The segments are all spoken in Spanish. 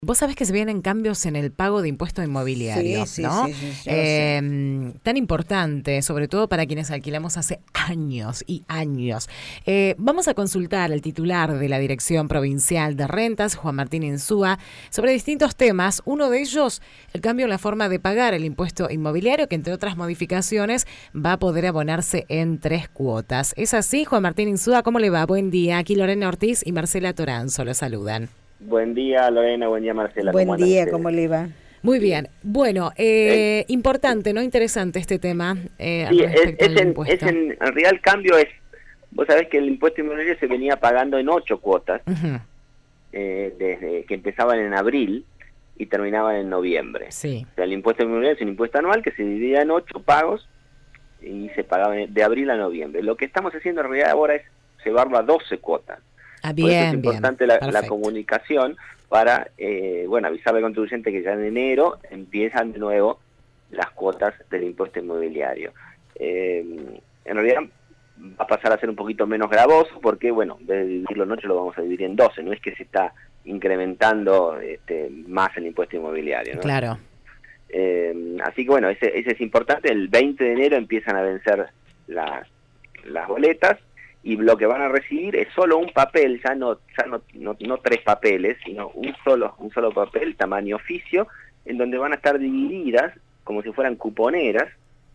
Vos sabés que se vienen cambios en el pago de impuestos inmobiliarios, Sí, ¿no? sí, yo sé. Tan importante, sobre todo para quienes alquilamos hace años y años. Vamos a consultar al titular de la Dirección Provincial de Rentas, Juan Martín Insúa, sobre distintos temas. Uno de ellos, el cambio en la forma de pagar el impuesto inmobiliario, que entre otras modificaciones va a poder abonarse en 3 cuotas. ¿Es así, Juan Martín Insúa? ¿Cómo le va? Buen día. Aquí Lorena Ortiz y Marcela Toranzo lo saludan. Buen día, Lorena, buen día, Marcela, ¿cómo Buen andan día, ustedes? ¿cómo le va? Muy Bien. bien. Bueno, Eh, importante, ¿no? Interesante este tema sí, respecto al impuesto. en realidad el cambio es, vos sabés que el impuesto inmobiliario se venía pagando en 8 cuotas, Ujú. desde que empezaban en abril y terminaban en noviembre. Sí. O sea, el impuesto inmobiliario es un impuesto anual que se dividía en 8 pagos y se pagaba de abril a noviembre. Lo que estamos haciendo en realidad ahora es llevarlo a 12 cuotas. Ah, Por eso es bien, bien. importante la Perfecto. comunicación para, bueno, avisarle al contribuyente que ya en enero empiezan de nuevo las cuotas del impuesto inmobiliario. En realidad va a pasar a ser un poquito menos gravoso porque, bueno, en vez de dividirlo en 8 lo vamos a dividir en 12. No es que se está incrementando más el impuesto inmobiliario, ¿no? Claro. Así que, bueno, ese es importante. El 20 de enero empiezan a vencer las boletas y lo que van a recibir es solo un papel, ya no 3 papeles, sino un solo papel, tamaño oficio, en donde van a estar divididas como si fueran cuponeras,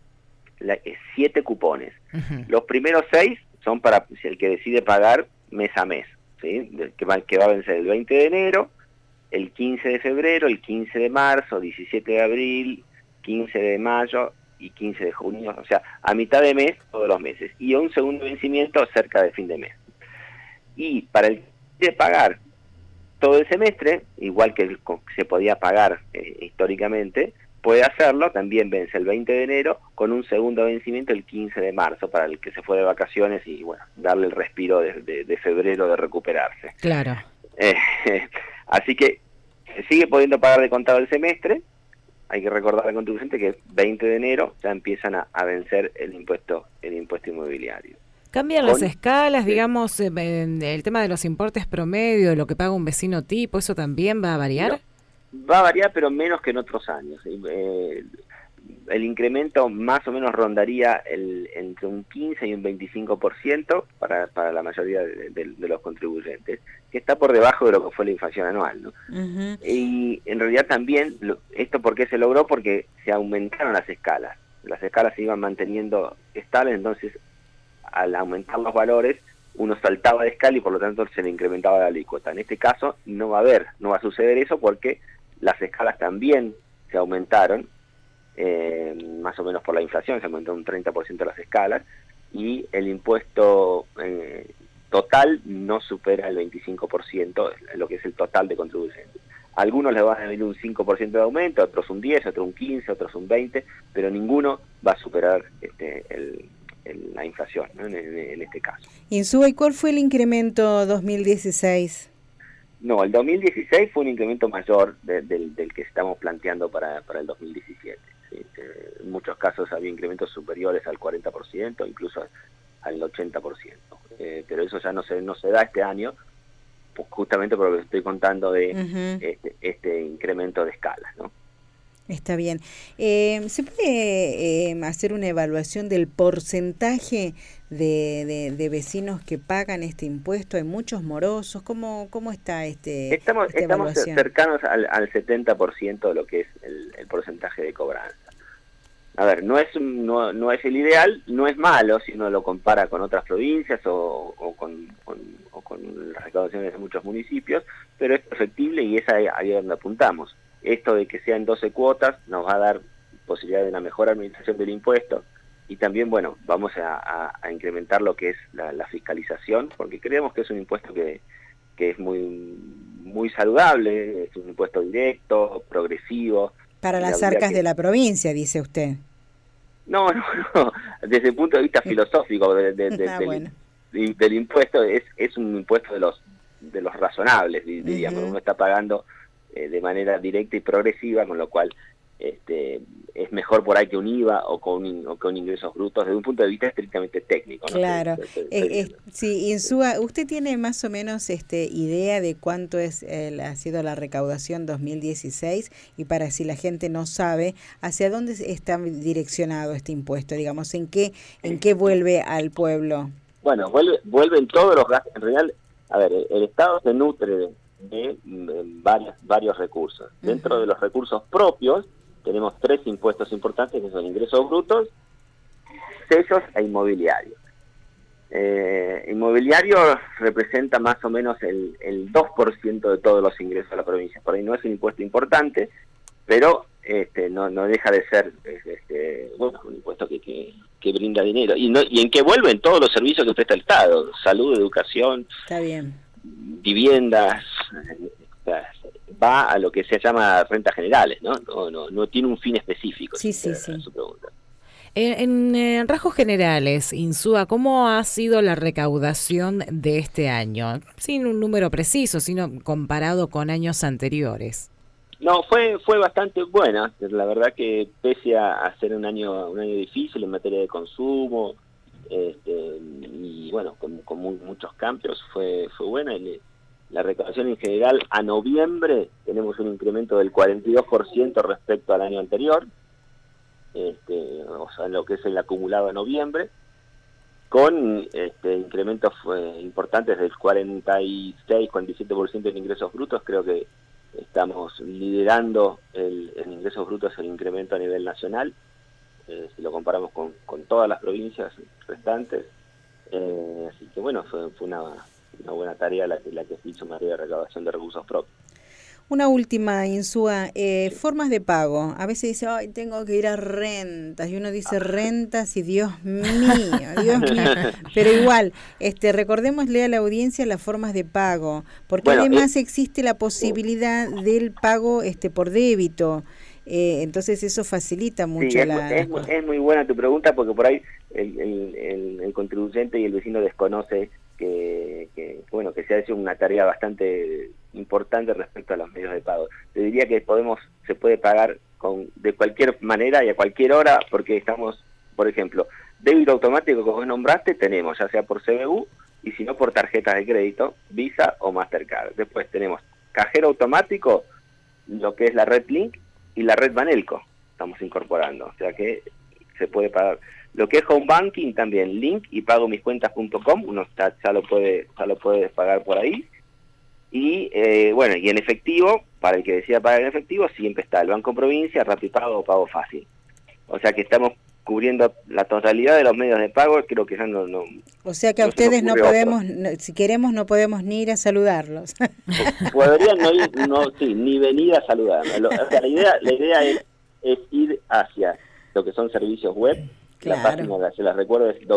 7 cupones. Ujú. Los primeros 6 son para el que decide pagar mes a mes, ¿sí? Que va a vencer el 20 de enero, el 15 de febrero, el 15 de marzo, 17 de abril, 15 de mayo y 15 de junio, o sea, a mitad de mes todos los meses, y un segundo vencimiento cerca de fin de mes. Y para el que pagar todo el semestre, igual que se podía pagar históricamente, puede hacerlo, también vence el 20 de enero, con un segundo vencimiento el 15 de marzo, para el que se fue de vacaciones y, bueno, darle el respiro de febrero de recuperarse. Claro. Eh, Así que se sigue pudiendo pagar de contado el semestre. Hay que recordar al contribuyente que el 20 de enero ya empiezan a vencer el impuesto inmobiliario. Cambian las Con, escalas, sí, digamos, el tema de los importes promedio, de lo que paga un vecino tipo, ¿eso también va a variar? no, va a variar, pero menos que en otros años. El incremento más o menos rondaría entre un 15 y un 25% para la mayoría de los contribuyentes, que está por debajo de lo que fue la inflación anual, ¿no? Ujú. Y en realidad también, ¿esto por qué se logró? Porque se aumentaron las escalas. Las escalas se iban manteniendo estables, entonces al aumentar los valores, uno saltaba de escala y por lo tanto se le incrementaba la alícuota. En este caso no va a suceder eso porque las escalas también se aumentaron, más o menos por la inflación, se aumentó un 30% las escalas, y el impuesto total no supera el 25%, lo que es el total de contribuyentes. A algunos les van a venir un 5% de aumento, otros un 10, otros un 15, otros un 20, pero ninguno va a superar la inflación, ¿no? En este caso. Insúa, ¿y cuál fue el incremento 2016? No, el 2016 fue un incremento mayor del que estamos planteando para el 2017. ¿Sí? En muchos casos había incrementos superiores al 40%, incluso al 80%. Pero eso ya no se da este año, pues justamente por lo que estoy contando de Ujú. este incremento de escalas, ¿no? Está bien. ¿Se puede hacer una evaluación del porcentaje de vecinos que pagan este impuesto? ¿Hay muchos morosos? ¿Cómo está esta Estamos evaluación? cercanos al 70% de lo que es el porcentaje de cobranza. A ver, no es el ideal, no es malo si uno lo compara con otras provincias o con las recaudaciones de muchos municipios, pero es perfectible y es ahí donde apuntamos. Esto de que sean 12 cuotas nos va a dar posibilidad de una mejor administración del impuesto y también, bueno, vamos a incrementar lo que es la fiscalización, porque creemos que es un impuesto que es muy saludable, es un impuesto directo, progresivo, Para y la las verdad arcas de que la provincia, dice usted. no, no. Desde el punto de vista filosófico Ah, bueno. del impuesto, es un impuesto de los razonables, diríamos. Ujú. Uno está pagando de manera directa y progresiva, con lo cual es mejor por ahí que un IVA o con ingresos brutos desde un punto de vista estrictamente técnico, ¿no? Claro. Sí, Insúa, ¿usted tiene más o menos idea de cuánto ha sido la recaudación 2016? Y para si la gente no sabe, ¿hacia dónde está direccionado este impuesto? Digamos, ¿en qué vuelve al pueblo? Bueno, vuelven todos los gastos. En realidad, a ver, el Estado se nutre de varios recursos. Dentro de los recursos propios, tenemos 3 impuestos importantes, que son ingresos brutos, sellos e inmobiliario. Inmobiliario representa más o menos el 2% de todos los ingresos de la provincia. Por ahí no es un impuesto importante, pero no deja de ser un impuesto que brinda dinero. Y en que vuelven todos los servicios que presta el Estado: salud, educación, está bien, viviendas. Va a lo que se llama rentas generales, ¿no? No tiene un fin específico. Sí. Su pregunta. En rasgos generales, Insúa, ¿cómo ha sido la recaudación de este año? Sin un número preciso, sino comparado con años anteriores. No, fue bastante buena. La verdad que pese a ser un año difícil en materia de consumo, y bueno, con muchos cambios, fue buena. La recaudación en general a noviembre tenemos un incremento del 42% respecto al año anterior, o sea, en lo que es el acumulado a noviembre, con incrementos importantes del 46-47% en ingresos brutos. Creo que estamos liderando en ingresos brutos el incremento a nivel nacional, si lo comparamos con todas las provincias restantes. Así que bueno, fue una buena tarea la que se hizo en materia de recaudación de recursos propios. Una última, Insúa, formas de pago. A veces dice, ay, tengo que ir a rentas, y uno dice rentas y Dios mío. Pero igual, recordémosle a la audiencia las formas de pago, porque además existe la posibilidad del pago por débito. Entonces eso facilita mucho. Sí, es muy buena tu pregunta, porque por ahí el contribuyente y el vecino desconoce que se hace una tarea bastante importante respecto a los medios de pago. Te diría que se puede pagar de cualquier manera y a cualquier hora, porque estamos, por ejemplo, débito automático, como vos nombraste, tenemos ya sea por CBU y si no por tarjetas de crédito, Visa o Mastercard. Después tenemos cajero automático, lo que es la red Link y la red Banelco, estamos incorporando, o sea que se puede pagar. Lo que es home banking también, Link y pagomiscuentas.com, uno ya lo puede pagar por ahí. Y y en efectivo, para el que decida pagar en efectivo, siempre está el Banco Provincia, Rapipago o Pago Fácil. O sea que estamos cubriendo la totalidad de los medios de pago. Creo que ya no. O sea que a ustedes no podemos, si queremos, no podemos ni ir a saludarlos. Podrían ni venir a saludarnos. O sea, la idea es ir hacia lo que son servicios web. Claro. La página, se las recuerdo, es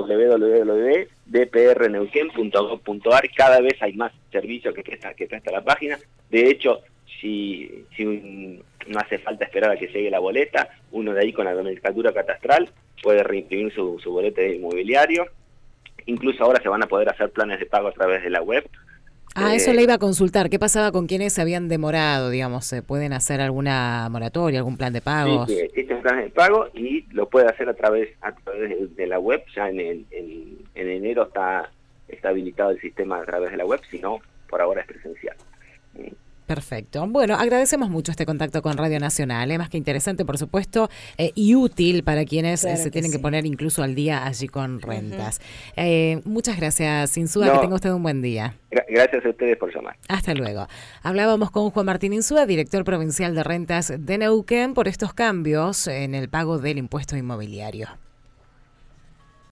www.dprneuquén.gov.ar. Cada vez hay más servicios que presta la página. De hecho, si no hace falta esperar a que llegue la boleta, uno de ahí con la nomenclatura catastral puede reimprimir su boleta de inmobiliario. Incluso ahora se van a poder hacer planes de pago a través de la web. Eso le iba a consultar. ¿Qué pasaba con quienes se habían demorado? Digamos, ¿se pueden hacer alguna moratoria, algún plan de pagos? Sí, existen planes de pago y lo puede hacer a través de la web. Ya en enero está habilitado el sistema a través de la web, si no, por ahora es presencial. Perfecto. Bueno, agradecemos mucho este contacto con Radio Nacional, más que interesante, por supuesto, y útil para quienes se tienen que poner incluso al día allí con rentas. Muchas gracias, Insúa, que tenga usted un buen día. Gracias a ustedes por llamar. Hasta luego. Hablábamos con Juan Martín Insúa, director provincial de rentas de Neuquén, por estos cambios en el pago del impuesto inmobiliario.